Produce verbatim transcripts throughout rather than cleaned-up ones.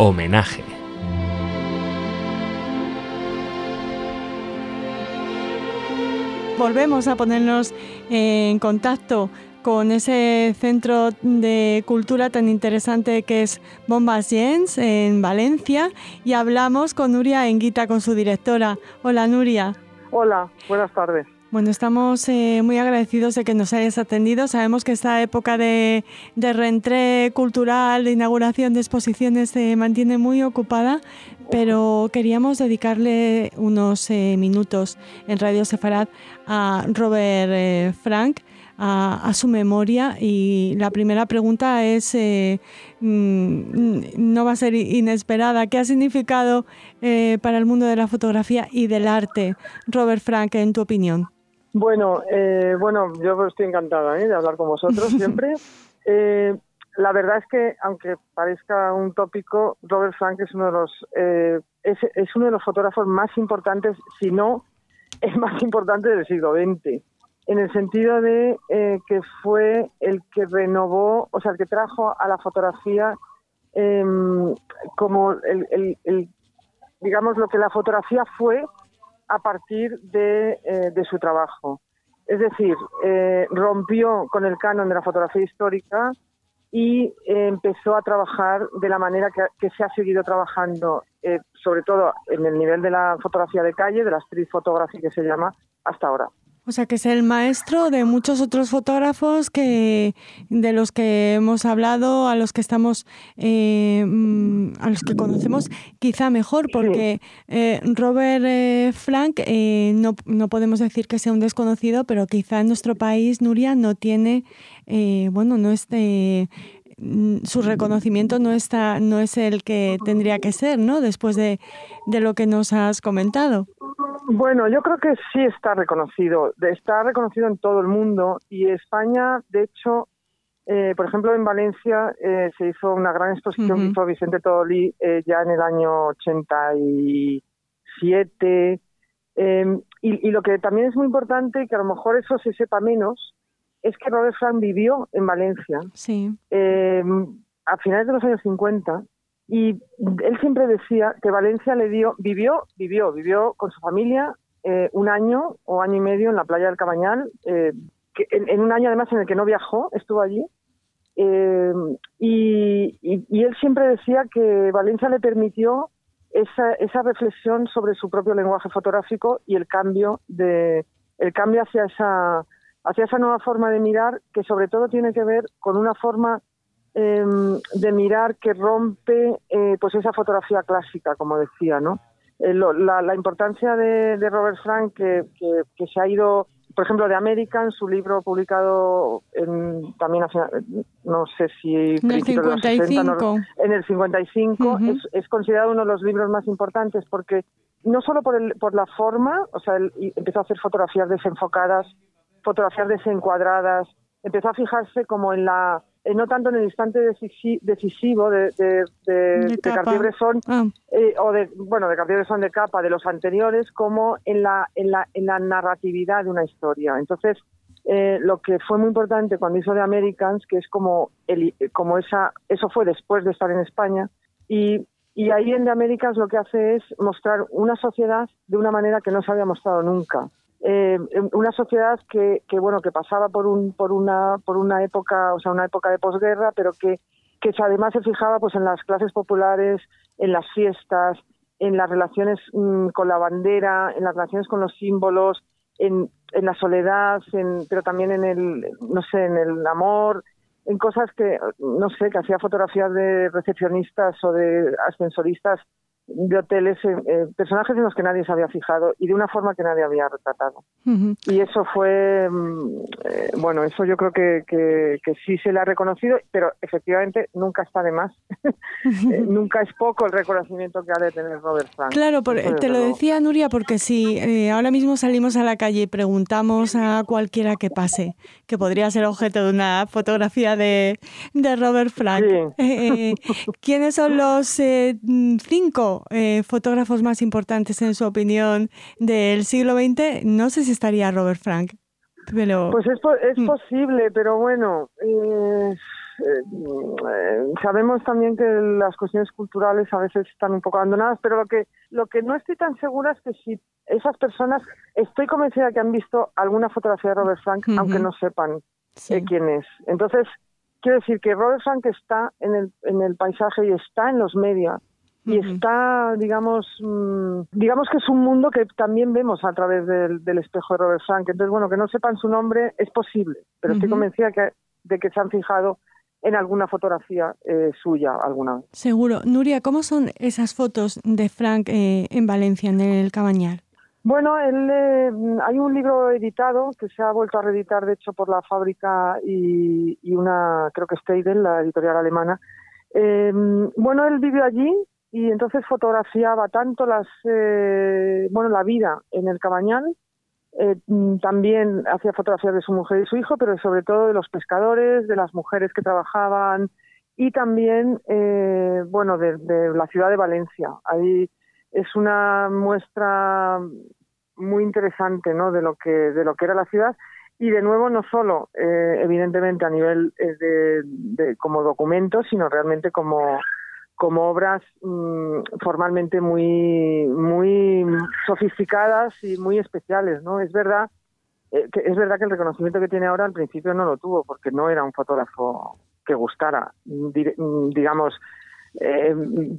Homenaje. Volvemos a ponernos en contacto con ese centro de cultura tan interesante que es Bombas Gens en Valencia, y hablamos con Nuria Enguita, con su directora. Hola, Nuria. Hola, buenas tardes. Bueno, estamos eh, muy agradecidos de que nos hayas atendido. Sabemos que esta época de, de reentré cultural, de inauguración de exposiciones, se mantiene muy ocupada, pero queríamos dedicarle unos eh, minutos en Radio Sefarad a Robert eh, Frank, a, a su memoria. Y la primera pregunta es, eh, mmm, no va a ser inesperada, ¿qué ha significado eh, para el mundo de la fotografía y del arte Robert Frank, en tu opinión? Bueno, eh, bueno, yo estoy encantada ¿eh? de hablar con vosotros siempre. Eh, la verdad es que, aunque parezca un tópico, Robert Frank es uno de los eh, es, es uno de los fotógrafos más importantes, si no el más importante del siglo veinte, en el sentido de eh, que fue el que renovó, o sea, el que trajo a la fotografía eh, como el, el, el, digamos, lo que la fotografía fue a partir de, eh, de su trabajo. Es decir, eh, rompió con el canon de la fotografía histórica y eh, empezó a trabajar de la manera que, que se ha seguido trabajando, eh, sobre todo en el nivel de la fotografía de calle, de la street photography que se llama, hasta ahora. O sea, que es el maestro de muchos otros fotógrafos que de los que hemos hablado, a los que estamos, eh, a los que conocemos quizá mejor, porque eh, Robert eh, Frank, eh, no, no podemos decir que sea un desconocido, pero quizá en nuestro país, Nuria, no tiene, eh, bueno, no es de, su reconocimiento no está, no es el que tendría que ser, ¿no? Después de, de lo que nos has comentado. Bueno, yo creo que sí está reconocido, está reconocido en todo el mundo, y España, de hecho, eh, por ejemplo, en Valencia eh, se hizo una gran exposición uh-huh. que hizo Vicente Todolí eh, ya en el año ochenta y siete, eh, y, y lo que también es muy importante, que a lo mejor eso se sepa menos, es que Robert Frank vivió en Valencia sí. eh, a finales de los años cincuenta, y él siempre decía que Valencia le dio, vivió, vivió, vivió con su familia eh, un año o año y medio en la playa del Cabañal, eh, que en, en un año además en el que no viajó, estuvo allí, eh, y, y, y él siempre decía que Valencia le permitió esa, esa reflexión sobre su propio lenguaje fotográfico y el cambio de, el cambio hacia esa, hacia esa nueva forma de mirar, que sobre todo tiene que ver con una forma Eh, de mirar que rompe eh, pues esa fotografía clásica, como decía, ¿no? Eh, lo, la, la importancia de, de Robert Frank, que, que, que se ha ido, por ejemplo, de American, su libro publicado en, también hace, no sé si en el cincuenta y cinco, no, en el cincuenta y cinco, uh-huh. es, es considerado uno de los libros más importantes, porque no solo por, el, por la forma, o sea, él empezó a hacer fotografías desenfocadas, fotografías desencuadradas, empezó a fijarse como en la Eh, no tanto en el instante decisivo de, de, de, de, de Cartier-Bresson ah. eh, o de bueno de Cartier-Bresson de capa de los anteriores, como en la en la en la narratividad de una historia. Entonces eh, lo que fue muy importante cuando hizo The Americans, que es como el, como esa eso fue después de estar en España, y y ahí en The Americans lo que hace es mostrar una sociedad de una manera que no se había mostrado nunca. Eh, una sociedad que, que bueno que pasaba por un por una por una época, o sea, una época de posguerra, pero que que además se fijaba pues en las clases populares, en las fiestas, en las relaciones mmm, con la bandera, en las relaciones con los símbolos, en, en la soledad, en, pero también en el no sé en el amor, en cosas que no sé que hacía fotografías de recepcionistas o de ascensoristas de hoteles, eh, personajes en los que nadie se había fijado y de una forma que nadie había retratado. Uh-huh. Y eso fue, eh, bueno, eso yo creo que, que, que sí se le ha reconocido, pero efectivamente nunca está de más. Uh-huh. eh, nunca es poco el reconocimiento que ha de tener Robert Frank. Claro, por, te lo decía, Nuria, porque si eh, ahora mismo salimos a la calle y preguntamos a cualquiera que pase, que podría ser objeto de una fotografía de, de Robert Frank, sí. eh, ¿quiénes son los eh, cinco Eh, fotógrafos más importantes, en su opinión, del siglo veinte? No sé si estaría Robert Frank, pero... Pues es, es posible, pero bueno, eh, eh, sabemos también que las cuestiones culturales a veces están un poco abandonadas, pero lo que lo que no estoy tan segura es que si esas personas, estoy convencida que han visto alguna fotografía de Robert Frank, uh-huh. aunque no sepan sí. eh, quién es. Entonces, quiero decir que Robert Frank está en el, en el paisaje y está en los medios. Y uh-huh. está, digamos, mmm, digamos que es un mundo que también vemos a través del, del espejo de Robert Frank. Entonces, bueno, que no sepan su nombre es posible, pero uh-huh. estoy convencida que, de que se han fijado en alguna fotografía eh, suya alguna vez. Seguro. Nuria, ¿cómo son esas fotos de Frank eh, en Valencia, en el Cabañal? Bueno, él, eh, hay un libro editado que se ha vuelto a reeditar, de hecho, por La Fábrica y, y una, creo que Steidel, la editorial alemana. Eh, bueno, él vivió allí y entonces fotografiaba tanto las, eh, bueno, la vida en el Cabañal. Eh, también hacía fotografías de su mujer y su hijo, pero sobre todo de los pescadores, de las mujeres que trabajaban y también, eh, bueno, de, de la ciudad de Valencia. Ahí es una muestra muy interesante, ¿no?, de lo que de lo que era la ciudad y de nuevo no solo, eh, evidentemente a nivel eh, de, de como documentos, sino realmente como como obras mmm, formalmente muy muy sofisticadas y muy especiales, ¿no? Es verdad eh, que es verdad que el reconocimiento que tiene ahora al principio no lo tuvo porque no era un fotógrafo que gustara, digamos, eh,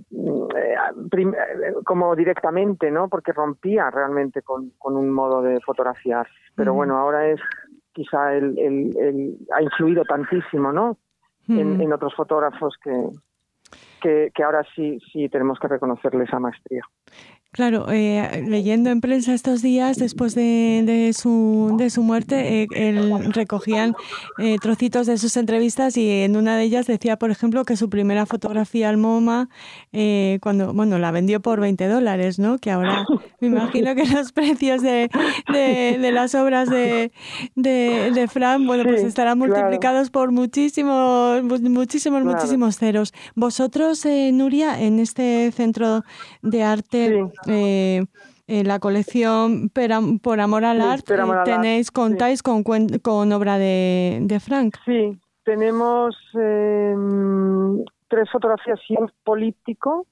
prim, como directamente, ¿no? Porque rompía realmente con, con un modo de fotografiar. Pero mm. bueno, ahora es quizá el, el, el ha influido tantísimo, ¿no? Mm. En, en otros fotógrafos que Que, que ahora sí sí tenemos que reconocerle esa maestría. Claro, eh, leyendo en prensa estos días, después de, de, su, de su muerte, eh, él, recogían eh, trocitos de sus entrevistas y en una de ellas decía, por ejemplo, que su primera fotografía al MoMA, eh, cuando, bueno, la vendió por veinte dólares, ¿no? Que ahora me imagino que los precios de, de, de las obras de, de, de Frank, bueno, sí, pues estarán multiplicados claro. por muchísimos, muchísimos, claro. muchísimos ceros. Vosotros, eh, Nuria, en este centro de arte... Sí. Eh, eh, la colección Por, por Amor al sí, Arte, eh, tenéis, contáis sí. con, con obra de, de Frank. Sí, tenemos eh, tres fotografías y un político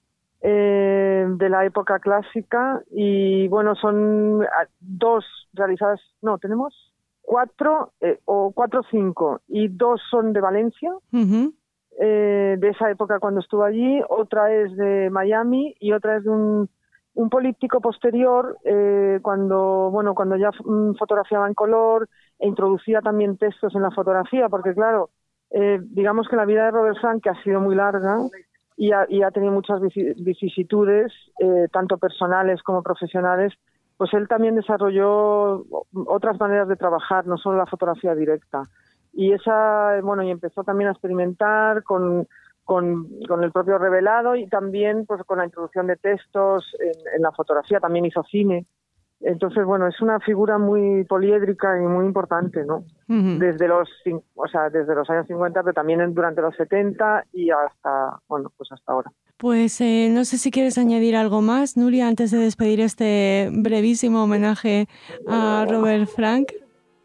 eh, de la época clásica y bueno, son dos realizadas, no, tenemos cuatro eh, o cuatro o cinco y dos son de Valencia. Uh-huh. eh, de esa época cuando estuvo allí, otra es de Miami y otra es de un un políptico posterior eh, cuando bueno cuando ya mm, fotografiaba en color e introducía también textos en la fotografía, porque claro, eh, digamos que la vida de Robert Frank, que ha sido muy larga y ha, y ha tenido muchas vicisitudes, eh, tanto personales como profesionales, pues él también desarrolló otras maneras de trabajar, no solo la fotografía directa. Y esa, bueno, y empezó también a experimentar con Con, con el propio revelado y también pues con la introducción de textos en, en la fotografía, también hizo cine. Entonces, bueno, es una figura muy poliédrica y muy importante, ¿no? Uh-huh. Desde los, o sea, desde los años cincuenta, pero también durante los setenta y hasta, bueno, pues hasta ahora. Pues eh, no sé si quieres añadir algo más, Nuria, antes de despedir este brevísimo homenaje a Robert Frank.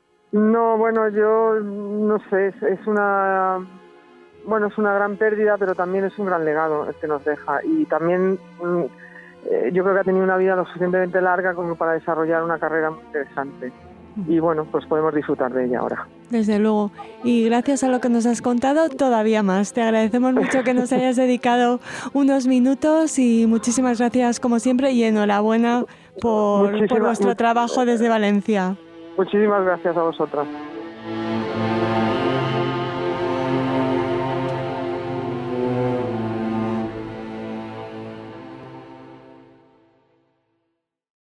No, bueno, yo no sé, es, es una... Bueno, es una gran pérdida, pero también es un gran legado el que nos deja. Y también eh, yo creo que ha tenido una vida lo suficientemente larga como para desarrollar una carrera muy interesante. Y bueno, pues podemos disfrutar de ella ahora. Desde luego. Y gracias a lo que nos has contado, todavía más. Te agradecemos mucho que nos hayas dedicado unos minutos y muchísimas gracias como siempre y enhorabuena por, por vuestro trabajo desde Valencia. Muchísimas gracias a vosotras.